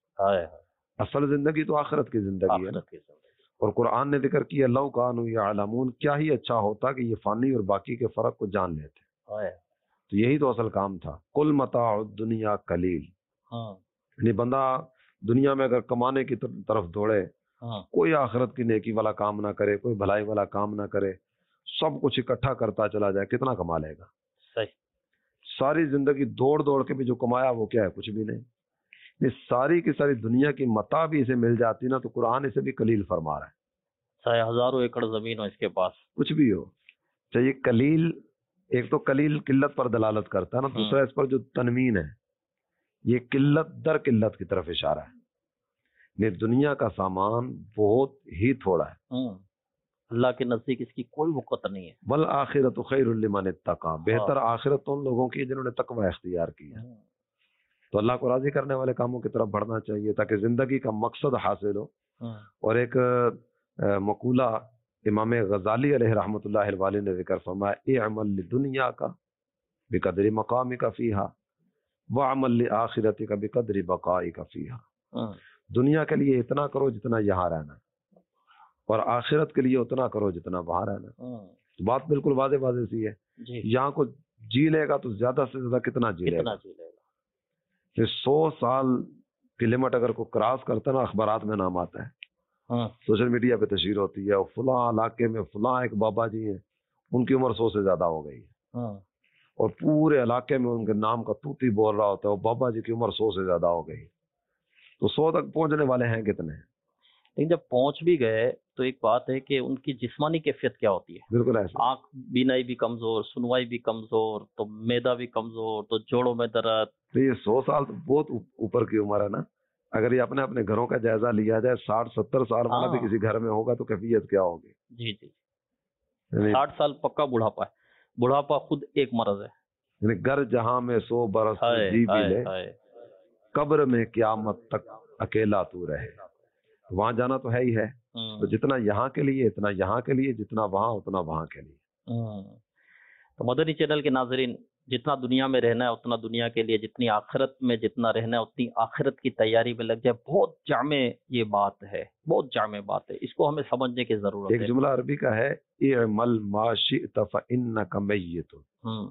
اصل زندگی تو آخرت کی زندگی ہے نا۔ اور قرآن نے ذکر کیا لو کانوا یعلمون، کیا ہی اچھا ہوتا کہ یہ فانی اور باقی کے فرق کو جان لیتے۔ تو یہی تو اصل کام تھا۔ قل متاع الدنیا قلیل، یعنی بندہ دنیا میں اگر کمانے کی طرف دوڑے، کوئی آخرت کی نیکی والا کام نہ کرے، کوئی بھلائی والا کام نہ کرے، سب کچھ اکٹھا کرتا چلا جائے، کتنا کما لے گا؟ صحیح، ساری زندگی دوڑ دوڑ کے بھی جو کمایا وہ کیا ہے؟ کچھ بھی نہیں۔ یہ ساری کی ساری دنیا کی متاع بھی اسے مل جاتی نا تو قرآن اسے بھی قلیل فرما رہا ہے۔ چاہے ہزاروں ایکڑ زمین ہو اس کے پاس، کچھ بھی ہو، چاہیے قلیل، ایک تو قلیل قلت پر دلالت کرتا ہے نا، دوسرا اس پر جو تنوین ہے یہ قلت در قلت کی طرف اشارہ ہے۔ یہ دنیا کا سامان بہت ہی تھوڑا ہے، اللہ کے نزدیک اس کی کوئی وقت نہیں ہے۔ والآخرۃ خیر لمن اتقی، بہتر آخرت ان لوگوں کی جنہوں نے تقوی اختیار کیا۔ تو اللہ کو راضی کرنے والے کاموں کی طرف بڑھنا چاہیے تاکہ زندگی کا مقصد حاصل ہو۔ اور ایک مقولہ امام غزالی علیہ رحمۃ اللہ الوالی نے ذکر فرمایا اعمل لدنیا کا بقدر مقامک فیہا وعمل لآخرتک بقدر بقائک فیہا، دنیا کے لیے اتنا کرو جتنا یہاں رہنا ہے اور آخرت کے لیے اتنا کرو جتنا وہاں رہنا ہے۔ تو بات بالکل واضح واضح سی ہے، یہاں کو جی لے گا تو زیادہ سے زیادہ کتنا جی لے گا؟ 100 سال کی لمٹ اگر کوئی کراس کرتا نا، اخبارات میں نام آتا ہے، سوشل میڈیا پہ تشہیر ہوتی ہے، اور فلاں علاقے میں فلاں ایک بابا جی ہیں ان کی عمر 100 سے زیادہ ہو گئی ہے، اور پورے علاقے میں ان کے نام کا توتی بول رہا ہوتا ہے، وہ بابا جی کی عمر 100 سے زیادہ ہو گئی، تو 100 تک پہنچنے والے ہیں کتنے ہیں؟ لیکن جب پہنچ بھی گئے تو ایک بات ہے کہ ان کی جسمانی کیفیت کیا ہوتی ہے؟ بالکل ایسا، آنکھ بینائی بھی کمزور، سنوائی بھی کمزور، تو معدہ بھی کمزور، تو جوڑوں میں درد۔ تو یہ 100 سال تو بہت اوپر کی عمر ہے نا۔ اگر یہ اپنے اپنے گھروں کا جائزہ لیا جائے، 60-70 سال والا بھی کسی گھر میں ہوگا تو کیفیت کیا ہوگی؟ جی جی، 60 سال پکا بڑھاپا ہے۔ بڑھاپا خود ایک مرض ہے۔ یعنی گھر جہاں میں 100 برس جی بھی لے، قبر میں قیامت تک اکیلا تو رہے، وہاں جانا تو ہے ہی ہے۔ تو جتنا یہاں کے لیے اتنا یہاں کے لیے، جتنا وہاں اتنا وہاں کے لیے۔ تو مدنی چینل کے ناظرین، جتنا دنیا میں رہنا ہے اتنا دنیا کے لیے، جتنی آخرت میں جتنا رہنا ہے اتنی آخرت کی تیاری میں لگ جائے. بہت جامع یہ بات ہے، بہت جامع بات ہے، اس کو ہمیں سمجھنے کی ضرورت ایک ہے. جملہ عربی کا ہے اعمل ما شئت فإنک میت، ہوں،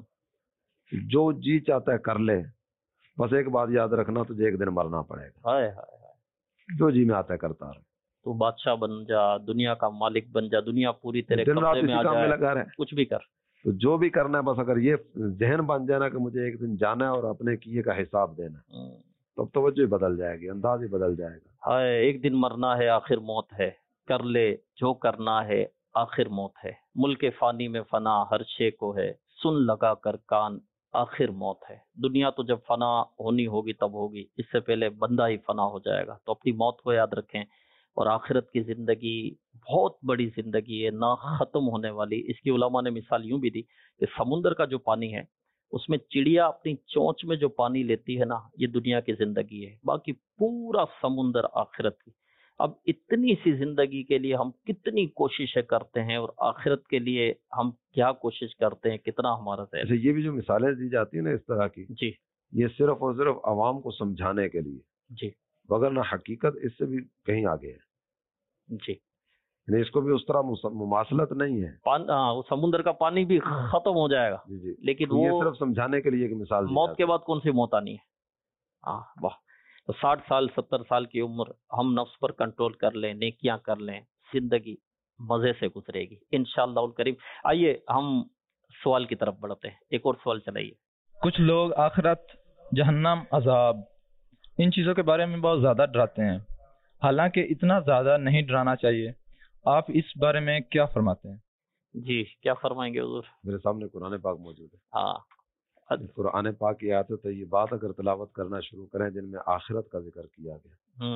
جو جی چاہتا ہے کر لے، بس ایک بات یاد رکھنا تجھے ایک دن مرنا پڑے گا. ہائے ہائے ہائے. جو جی میں آتا ہے کرتا رہے. تو بادشاہ بن جا، دنیا کا مالک بن جا، دنیا پوری تیرے دن رات قبضے میں اسی آ کام میں جائے، لگا رہے. کچھ بھی کر. تو جو بھی کرنا ہے بس اگر یہ ذہن بن جائے نا کہ مجھے ایک دن جانا ہے اور اپنے کیے کا حساب دینا ہے، ہوں. تب توجہ ہی بدل جائے گی، انداز ہی بدل جائے گا. ہائے، ایک دن مرنا ہے آخر موت ہے، کر لے جو کرنا ہے آخر موت ہے. ملک فانی میں فنا ہر شے کو ہے، سن لگا کر کان آخر موت ہے. دنیا تو جب فنا ہونی ہوگی تب ہوگی، اس سے پہلے بندہ ہی فنا ہو جائے گا. تو اپنی موت کو یاد رکھیں، اور آخرت کی زندگی بہت بڑی زندگی ہے، نہ ختم ہونے والی. اس کی علماء نے مثال یوں بھی دی کہ سمندر کا جو پانی ہے اس میں چڑیا اپنی چونچ میں جو پانی لیتی ہے نا، یہ دنیا کی زندگی ہے، باقی پورا سمندر آخرت کی. اب اتنی سی زندگی کے لیے ہم کتنی کوششیں کرتے ہیں، اور آخرت کے لیے ہم کیا کوشش کرتے ہیں، کتنا ہمارا ذہن. اچھا، یہ بھی جو مثالیں دی جاتی ہیں نا اس طرح کی، جی یہ صرف اور صرف عوام کو سمجھانے کے لیے، جی وگرنہ حقیقت اس سے بھی کہیں آگے ہے. جی. یعنی اس کو بھی اس طرح مماثلت نہیں ہے. وہ سمندر کا پانی بھی ختم ہو جائے گا، جی جی. لیکن تو یہ وہ صرف سمجھانے کے لیے کہ مثال دی موت جاتی کے ہے. بعد کون سی موت آنی ہے. ہاں واہ. تو 60 سال 70 سال کی عمر ہم نفس پر کنٹرول کر لیں، نیکیاں کر لیں، زندگی مزے سے گزرے گی انشاءاللہ الکریم. آئیے ہم سوال کی طرف بڑھتے ہیں. ایک اور سوال چلائیے. کچھ لوگ آخرت، جہنم، عذاب، ان چیزوں کے بارے میں بہت زیادہ ڈراتے ہیں، حالانکہ اتنا زیادہ نہیں ڈرانا چاہیے. آپ اس بارے میں کیا فرماتے ہیں؟ جی کیا فرمائیں گے حضور؟ میرے سامنے قرآن پاک موجود ہے. ہاں قرآن پاک کی آیتیں تو یہ بات اگر تلاوت کرنا شروع کریں جن میں آخرت کا ذکر کیا گیا،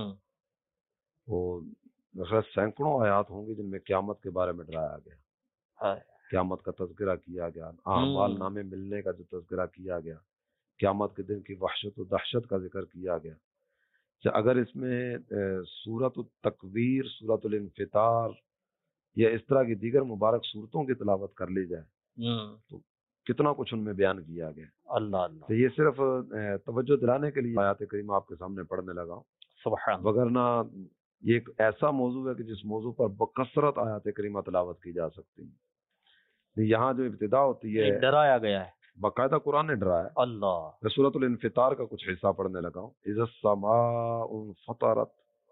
وہ سینکڑوں آیات ہوں گی جن میں قیامت کے بارے میں ڈرایا گیا، ہائے. قیامت کا تذکرہ کیا گیا، اعمال نامے ملنے کا جو تذکرہ کیا گیا، قیامت کے دن کی وحشت و دہشت کا ذکر کیا گیا. اگر اس میں سورۃ التکویر، سورۃ الانفطار یا اس طرح کی دیگر مبارک صورتوں کی تلاوت کر لی جائے تو کتنا کچھ ان میں بیان کیا گیا. اللہ اللہ. تو یہ صرف توجہ دلانے کے لیے آیات کریمہ آپ کے سامنے پڑھنے لگا ہوں، سبحان. وگرنہ یہ ایک ایسا موضوع ہے کہ جس موضوع پر بکثرت آیات کریمہ تلاوت کی جا سکتی ہیں. یہاں جو ابتدا ہوتی ہے ڈرایا گیا ہے، باقاعدہ قرآن نے ڈرایا. اللہ. میں سورۃ الانفطار کا کچھ حصہ پڑھنے لگا ہوں. اذا السماء انفطرت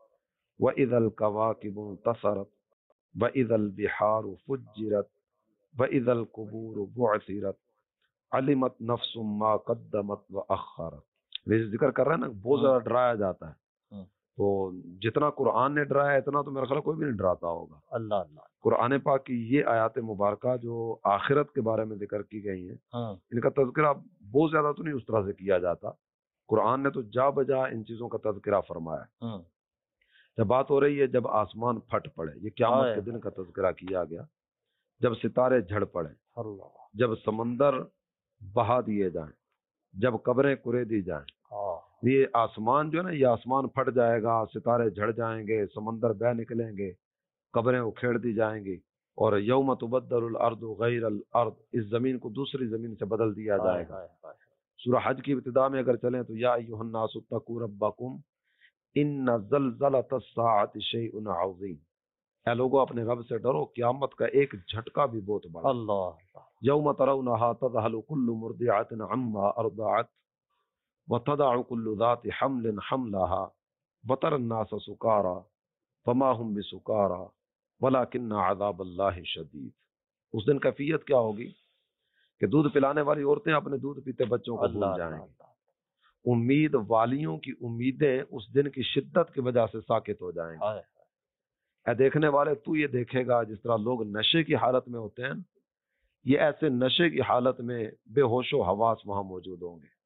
واذا الكواكب انتصرت واذا البحار فجرت واذا القبور بعثرت علمت نفس ما قدمت واخرت. یہ ذکر کر رہا ہے نا، بہت زیادہ ڈرایا جاتا ہے. تو جتنا قرآن نے ڈرایا اتنا تو میرا خیال کوئی بھی نہیں ڈراتا ہوگا. اللہ اللہ. قرآن پاک کی یہ آیات مبارکہ جو آخرت کے بارے میں ذکر کی گئی ہیں، ان کا تذکرہ بہت زیادہ تو نہیں اس طرح سے کیا جاتا. قرآن نے تو جا بجا ان چیزوں کا تذکرہ فرمایا. جب بات ہو رہی ہے جب آسمان پھٹ پڑے، یہ قیامت کے دن کا تذکرہ کیا گیا. جب ستارے جھڑ پڑے، جب سمندر بہا دیے جائیں، جب قبریں کرے دی جائیں. یہ آسمان جو ہے نا، یہ آسمان پھٹ جائے گا، ستارے جھڑ جائیں گے، سمندر بہ نکلیں گے، قبریں اکھیڑ دی جائیں گی، اور یوم تبدل الارض غیر الارض، اس زمین کو دوسری زمین سے بدل دیا جائے گا. سورہ حج کی ابتدا میں اگر چلیں تو یا ایھا الناس اتقوا ربکم ان زلزلۃ الساعۃ شیء عظیم. اے لوگو اپنے رب سے ڈرو، قیامت کا ایک جھٹکا بھی بہت بڑا. اللہ. یوم ترونھا تذہل کل مرضعۃ عما ارضعت وتضع كل ذات حمل حملها وترى الناس سكارى فما هم بسكارى ولكن عذاب الله شديد. اس دن کیفیت کیا ہوگی کہ دودھ پلانے والی عورتیں اپنے دودھ پیتے بچوں کو بھول جائیں گی. امید والیوں کی امیدیں اس دن کی شدت کی وجہ سے ساکت ہو جائیں گی. اے دیکھنے والے، تو یہ دیکھے گا جس طرح لوگ نشے کی حالت میں ہوتے ہیں، یہ ایسے نشے کی حالت میں بے ہوش و حواس وہاں موجود ہوں گے.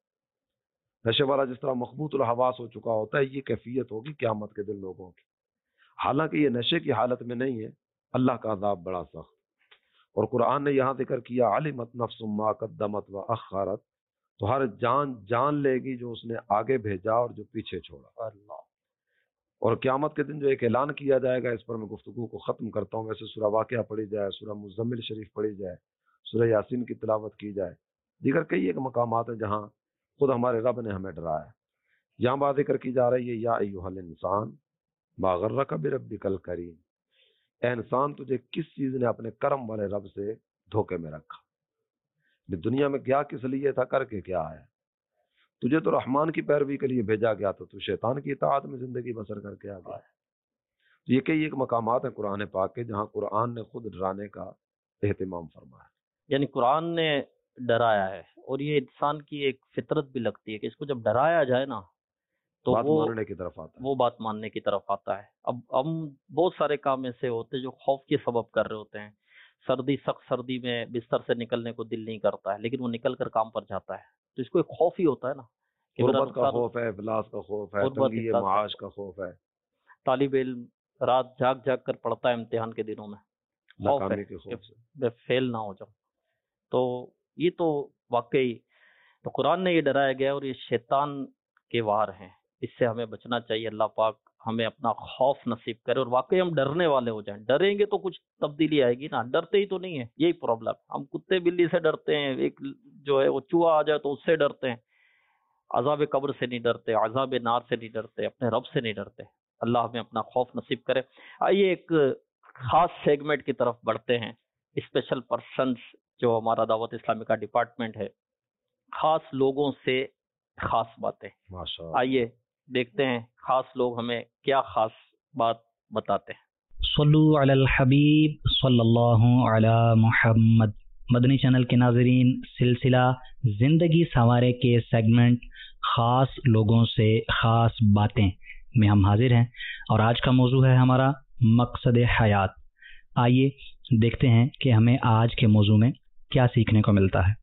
نشے والا جس طرح مخبوط الحواس ہو چکا ہوتا ہے، یہ کیفیت ہوگی قیامت کے دن لوگوں کی. حالانکہ یہ نشے کی حالت میں نہیں ہے، اللہ کا عذاب بڑا سخت. اور قرآن نے یہاں ذکر کیا علمت نفس ما قدمت واخرت، تو ہر جان جان لے گی جو اس نے آگے بھیجا اور جو پیچھے چھوڑا. اللہ. اور قیامت کے دن جو ایک اعلان کیا جائے گا، اس پر میں گفتگو کو ختم کرتا ہوں. ویسے سورہ واقعہ پڑھی جائے، سورہ مزمل شریف پڑھی جائے، سورہ یاسین کی تلاوت کی جائے، دیگر کئی ایک مقامات ہیں جہاں خود ہمارے رب نے ہمیں ڈرایا ہے. یہاں بات ذکر کی جا رہی ہے یا ایھا الانسان ما غرک بربک الکریم، اے انسان تجھے کس چیز نے اپنے کرم والے رب سے دھوکے میں رکھا. دنیا میں کیا کس لیے تھا، کر کے کیا ہے؟ تجھے تو رحمان کی پیروی کے لیے بھیجا گیا تو شیطان کی اطاعت میں زندگی بسر کر کے آ گیا. تو یہ کئی ایک مقامات ہیں قرآن پاک کے جہاں قرآن نے خود ڈرانے کا اہتمام فرمایا. یعنی قرآن نے ڈرایا ہے، اور یہ انسان کی ایک فطرت بھی لگتی ہے کہ اس کو جب ڈرایا جائے نا تو بات وہ ماننے کی طرف آتا ہے. وہ بات ماننے کی طرف آتا ہے. اب ہم بہت سارے کام ایسے ہوتے ہیں جو خوف کے سبب کر رہے ہوتے ہیں. سخت سردی میں بستر سے نکلنے کو دل نہیں کرتا ہے، لیکن وہ نکل کر کام پر جاتا ہے، تو اس کو ایک خوف ہی ہوتا ہے نا کہ میرا غربت کا نقصان. خوف ہے، افلاس کا خوف ہے، غربت، تنگی افلاس کا معاش کا خوف ہے، طالب علم رات جاگ جاگ کر پڑھتا ہے امتحان کے دنوں میں، خوف ہے ناکامی کے کہ خوف سے. میں فیل نہ ہو جاؤں. تو یہ تو واقعی تو قرآن نے یہ ڈرایا گیا، اور یہ شیطان کے وار ہیں، اس سے ہمیں بچنا چاہیے. اللہ پاک ہمیں اپنا خوف نصیب کرے اور واقعی ہم ڈرنے والے ہو جائیں. ڈریں گے تو کچھ تبدیلی آئے گی نا، ڈرتے ہی تو نہیں ہے، یہی پرابلم. ہم کتے بلی سے ڈرتے ہیں، ایک جو ہے وہ چوہا آ جائے تو اس سے ڈرتے ہیں، عذاب قبر سے نہیں ڈرتے، عذاب نار سے نہیں ڈرتے، اپنے رب سے نہیں ڈرتے. اللہ ہمیں اپنا خوف نصیب کرے. آئیے ایک خاص سیگمنٹ کی طرف بڑھتے ہیں، اسپیشل پرسنز، جو ہمارا دعوت اسلامی کا ڈپارٹمنٹ ہے، خاص لوگوں سے خاص باتیں. ماشاء اللہ. آئیے دیکھتے ہیں خاص لوگ ہمیں کیا خاص بات بتاتے ہیں. صلو علی الحبیب صلی اللہ علی محمد. مدنی چینل کے ناظرین، سلسلہ زندگی سنوارے کے سیگمنٹ خاص لوگوں سے خاص باتیں میں ہم حاضر ہیں، اور آج کا موضوع ہے ہمارا مقصد حیات. آئیے دیکھتے ہیں کہ ہمیں آج کے موضوع میں کیا سیکھنے کو ملتا ہے.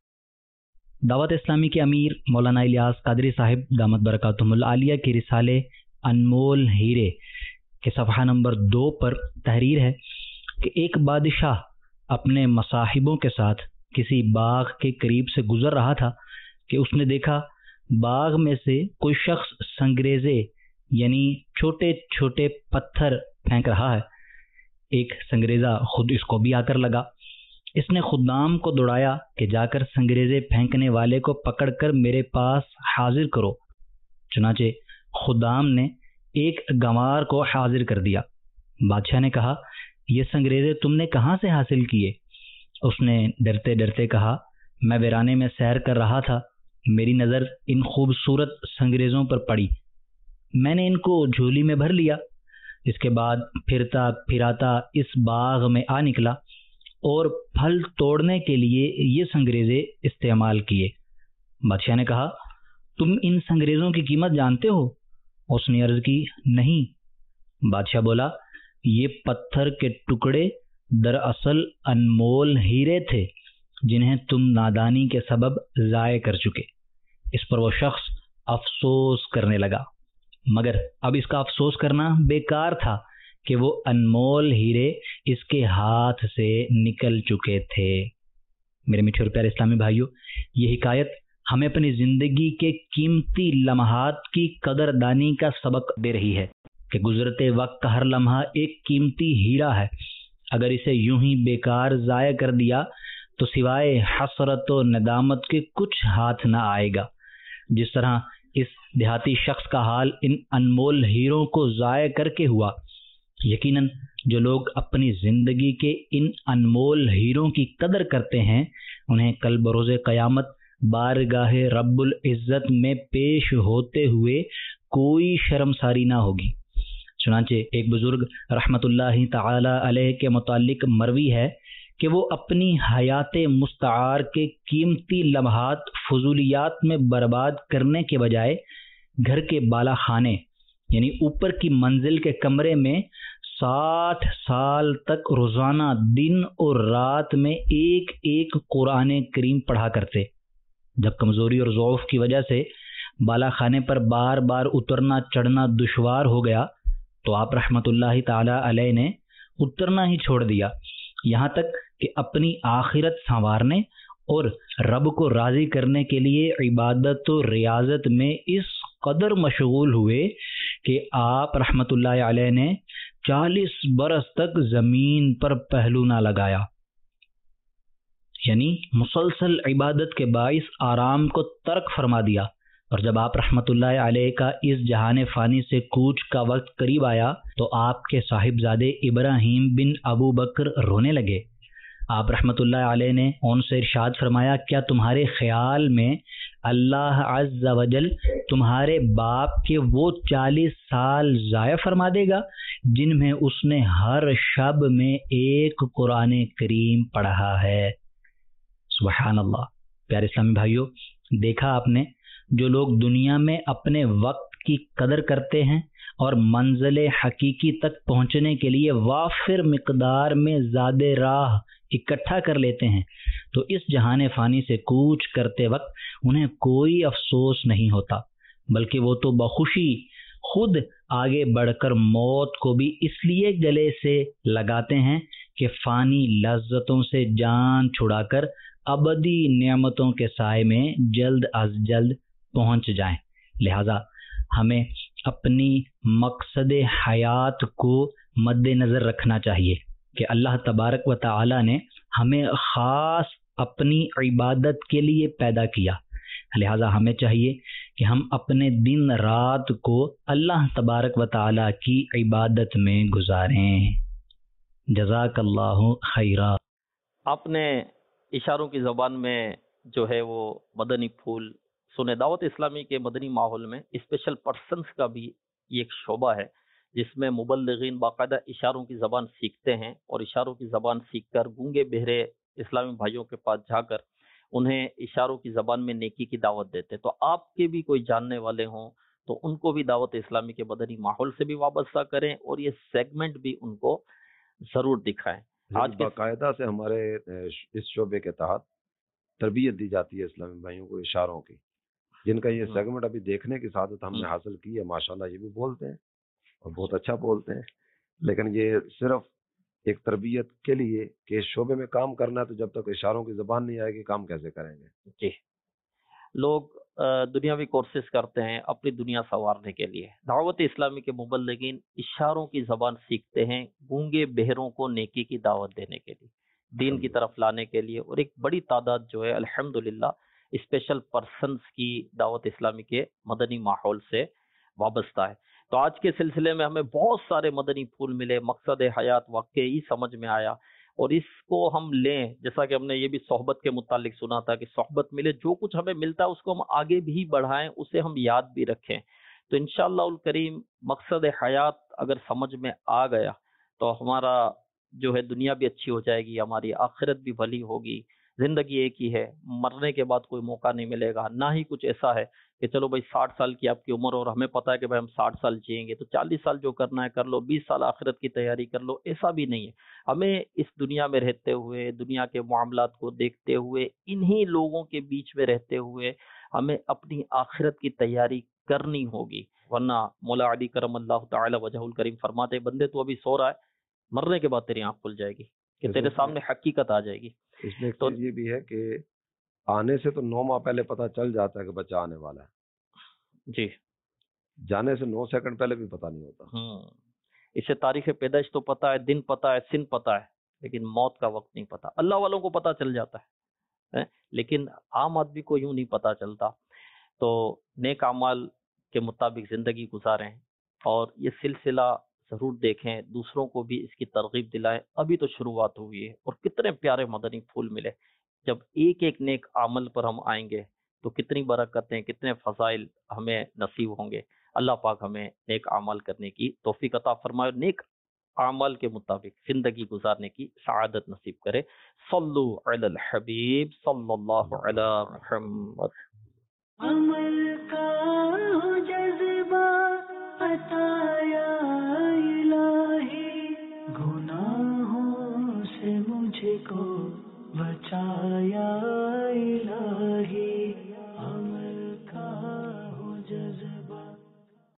دعوت اسلامی کے امیر مولانا الیاس قادری صاحب دامت برکاتہم العالیہ کی رسالے انمول ہیرے کے صفحہ نمبر 2 پر تحریر ہے کہ ایک بادشاہ اپنے مصاحبوں کے ساتھ کسی باغ کے قریب سے گزر رہا تھا کہ اس نے دیکھا باغ میں سے کوئی شخص سنگریزے یعنی چھوٹے چھوٹے پتھر پھینک رہا ہے. ایک سنگریزہ خود اس کو بھی آ کر لگا. اس نے خدام کو دوڑایا کہ جا کر سنگریزے پھینکنے والے کو پکڑ کر میرے پاس حاضر کرو. چنانچہ خدام نے ایک گنوار کو حاضر کر دیا. بادشاہ نے کہا، یہ سنگریزے تم نے کہاں سے حاصل کیے؟ اس نے ڈرتے ڈرتے کہا، میں ویرانے میں سیر کر رہا تھا، میری نظر ان خوبصورت سنگریزوں پر پڑی، میں نے ان کو جھولی میں بھر لیا. اس کے بعد پھرتا پھراتا اس باغ میں آ نکلا اور پھل توڑنے کے لیے یہ سنگریزے استعمال کیے. بادشاہ نے کہا، تم ان سنگریزوں کی قیمت جانتے ہو؟ اس نے عرض کی، نہیں. بادشاہ بولا، یہ پتھر کے ٹکڑے دراصل انمول ہیرے تھے جنہیں تم نادانی کے سبب ضائع کر چکے. اس پر وہ شخص افسوس کرنے لگا، مگر اب اس کا افسوس کرنا بیکار تھا کہ وہ انمول ہیرے اس کے ہاتھ سے نکل چکے تھے. میرے میٹھے اور پیارے اسلامی بھائیوں، یہ حکایت ہمیں اپنی زندگی کے قیمتی لمحات کی قدر دانی کا سبق دے رہی ہے کہ گزرتے وقت کا ہر لمحہ ایک قیمتی ہیرا ہے. اگر اسے یوں ہی بیکار ضائع کر دیا تو سوائے حسرت و ندامت کے کچھ ہاتھ نہ آئے گا. جس طرح اس دیہاتی شخص کا حال ان انمول ہیروں کو ضائع کر کے ہوا، یقیناً جو لوگ اپنی زندگی کے ان انمول ہیروں کی قدر کرتے ہیں انہیں کل بروز قیامت بارگاہ رب العزت میں پیش ہوتے ہوئے کوئی شرمساری نہ ہوگی. چنانچہ ایک بزرگ رحمت اللہ تعالی علیہ کے متعلق مروی ہے کہ وہ اپنی حیات مستعار کے قیمتی لمحات فضولیات میں برباد کرنے کے بجائے گھر کے بالا خانے یعنی اوپر کی منزل کے کمرے میں 60 سال تک روزانہ دن اور رات میں ایک ایک قرآن کریم پڑھا کرتے. جب کمزوری اور ضعف کی وجہ سے بالا خانے پر بار بار اترنا چڑھنا دشوار ہو گیا تو آپ رحمت اللہ تعالی علیہ نے اترنا ہی چھوڑ دیا، یہاں تک کہ اپنی آخرت سنوارنے اور رب کو راضی کرنے کے لیے عبادت و ریاضت میں اس قدر مشغول ہوئے کہ آپ رحمت اللہ علیہ نے 40 برس تک زمین پر پہلو نہ لگایا. یعنی مسلسل عبادت کے باعث آرام کو ترک فرما دیا، اور جب آپ رحمۃ اللہ علیہ کا اس جہان فانی سے کوچ کا وقت قریب آیا تو آپ کے صاحبزادے ابراہیم بن ابو بکر رونے لگے۔ آپ رحمۃ اللہ علیہ نے ان سے ارشاد فرمایا، کیا تمہارے خیال میں اللہ عز و جل تمہارے باپ کے وہ 40 سال ضائع فرما دے گا جن میں اس نے ہر شب میں ایک قرآن کریم پڑھا ہے؟ سبحان اللہ۔ پیارے اسلامی بھائیوں، دیکھا آپ نے، جو لوگ دنیا میں اپنے وقت کی قدر کرتے ہیں اور منزل حقیقی تک پہنچنے کے لیے وافر مقدار میں زاد راہ اکٹھا کر لیتے ہیں، تو اس جہان فانی سے کوچ کرتے وقت انہیں کوئی افسوس نہیں ہوتا، بلکہ وہ تو بخوشی خود آگے بڑھ کر موت کو بھی اس لیے گلے سے لگاتے ہیں کہ فانی لذتوں سے جان چھڑا کر ابدی نعمتوں کے سائے میں جلد از جلد پہنچ جائیں۔ لہذا ہمیں اپنی مقصد حیات کو مد نظر رکھنا چاہیے کہ اللہ تبارک و تعالی نے ہمیں خاص اپنی عبادت کے لیے پیدا کیا، لہذا ہمیں چاہیے کہ ہم اپنے دن رات کو اللہ تبارک و تعالی کی عبادت میں گزاریں۔ جزاک اللہ خیرا۔ آپ نے اشاروں کی زبان میں جو ہے وہ مدنی پھول سنے۔ دعوت اسلامی کے مدنی ماحول میں اسپیشل پرسنز کا بھی یہ ایک شعبہ ہے جس میں مبلغین باقاعدہ اشاروں کی زبان سیکھتے ہیں، اور اشاروں کی زبان سیکھ کر گونگے بہرے اسلامی بھائیوں کے پاس جا کر انہیں اشاروں کی زبان میں نیکی کی دعوت دیتے۔ تو آپ کے بھی کوئی جاننے والے ہوں تو ان کو بھی دعوت اسلامی کے مدنی ماحول سے بھی وابستہ کریں، اور یہ سیگمنٹ بھی ان کو ضرور دکھائیں۔ آج کے باقاعدہ سے ہمارے اس شعبے کے تحت تربیت دی جاتی ہے اسلامی بھائیوں کو اشاروں کی، جن کا یہ سیگمنٹ ابھی دیکھنے کی سعادت ہم نے حاصل کی ہے۔ ماشاءاللہ یہ بھی بولتے ہیں اور بہت اچھا بولتے ہیں، لیکن یہ صرف ایک تربیت کے لیے کہ اس شعبے میں کام کرنا ہے، تو جب تک اشاروں کی زبان نہیں آئے گی کام کیسے کریں گے؟ جی، لوگ دنیاوی کورسز کرتے ہیں اپنی دنیا سنوارنے کے لیے، دعوت اسلامی کے مبلغین اشاروں کی زبان سیکھتے ہیں گونگے بہروں کو نیکی کی دعوت دینے کے لیے، دین کی طرف لانے کے لیے، اور ایک بڑی تعداد جو ہے الحمدللہ اسپیشل پرسنز کی دعوت اسلامی کے مدنی ماحول سے وابستہ ہے۔ تو آج کے سلسلے میں ہمیں بہت سارے مدنی پھول ملے، مقصد حیات واقعی سمجھ میں آیا، اور اس کو ہم لیں، جیسا کہ ہم نے یہ بھی صحبت کے متعلق سنا تھا کہ صحبت ملے، جو کچھ ہمیں ملتا ہے اس کو ہم آگے بھی بڑھائیں، اسے ہم یاد بھی رکھیں۔ تو انشاءاللہ الکریم مقصد حیات اگر سمجھ میں آ گیا تو ہمارا جو ہے دنیا بھی اچھی ہو جائے گی، ہماری آخرت بھی بھلی ہوگی۔ زندگی ایک ہی ہے، مرنے کے بعد کوئی موقع نہیں ملے گا، نہ ہی کچھ ایسا ہے کہ چلو بھائی 60 سال کی آپ کی عمر اور ہمیں پتا ہے کہ بھائی ہم 60 سال جئیں گے تو 40 سال جو کرنا ہے کر لو، 20 سال آخرت کی تیاری کر لو، ایسا بھی نہیں ہے۔ ہمیں اس دنیا میں رہتے ہوئے، دنیا کے معاملات کو دیکھتے ہوئے، انہی لوگوں کے بیچ میں رہتے ہوئے ہمیں اپنی آخرت کی تیاری کرنی ہوگی، ورنہ مولا علی کرم اللہ تعالی وجہ الکریم فرماتے بندے تو ابھی سو رہا ہے، مرنے کے بعد تیری آنکھ کھل جائے گی کہ تیرے سامنے حقیقت آ جائے گی۔ اس میں ایک چیز یہ بھی ہے کہ آنے سے تو 9 ماہ پہلے پتہ چل جاتا ہے کہ بچہ آنے والا ہے، جی، جانے سے 9 سیکنڈ پہلے بھی پتہ نہیں ہوتا۔ اسے تاریخ پیدائش تو پتا ہے، دن پتا ہے، سن پتا ہے، لیکن موت کا وقت نہیں پتا۔ اللہ والوں کو پتا چل جاتا ہے، لیکن عام آدمی کو یوں نہیں پتا چلتا۔ تو نیک اعمال کے مطابق زندگی گزاریں، اور یہ سلسلہ ضرور دیکھیں، دوسروں کو بھی اس کی ترغیب دلائیں۔ ابھی تو شروعات ہوئی ہے اور کتنے پیارے مدنی پھول ملے۔ جب ایک ایک نیک عمل پر ہم آئیں گے تو کتنی برکتیں، کتنے فضائل ہمیں نصیب ہوں گے۔ اللہ پاک ہمیں نیک اعمال کرنے کی توفیق عطا فرمائے، نیک اعمال کے مطابق زندگی گزارنے کی سعادت نصیب کرے۔ صلو علی الحبیب صلی اللہ علی محمد۔ عمل کا جذبہ عطا یا الہی، گناہوں سے مجھ کو بچایا الہی۔